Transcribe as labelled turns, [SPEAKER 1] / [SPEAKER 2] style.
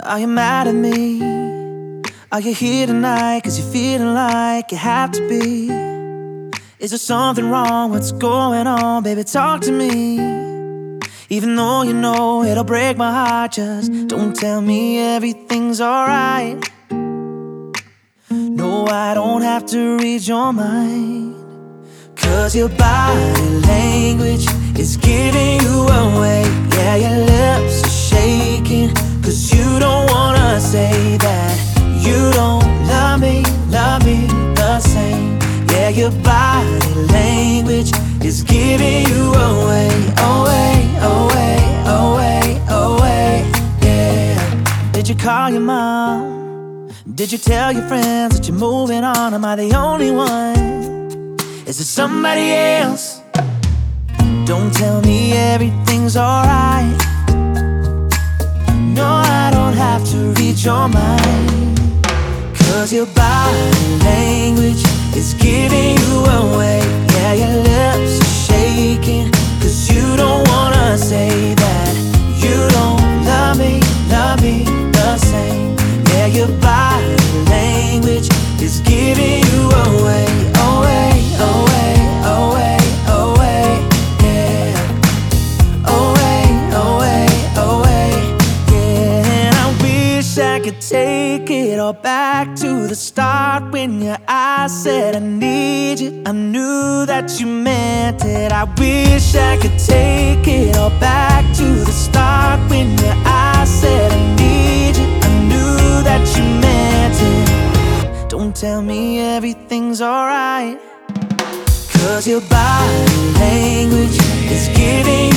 [SPEAKER 1] Are you mad at me? Are you here tonight cause you're feeling like you have to be? Is there something wrong? What's going on? Baby, talk to me. Even though you know it'll break my heart, just don't tell me everything's alright. No, I don't have to read your mind, cause your body language is giving you away. Yeah, your lips are shaking, cause you don't wanna say that you don't love me the same. Yeah, your body language is giving you away, away, away, away, away, yeah. Did you call your mom? Did you tell your friends that you're moving on? Am I the only one? Is there somebody else? Don't tell me everything's alright. No, I don't have to read your mind, cause your body language is giving you away. Yeah, your lips are shaking, cause you don't wanna say that you don't love me the same. Yeah, your body language is giving you away, away, away, away, away, yeah. Away, away, away, yeah. And I wish I could take it all back to the start, when your eyes said I need you. I knew that you meant it. I wish I could take it all back to the start, when your eyes said I need you. I knew that you meant it. Don't tell me everything's alright, cause your body language is giving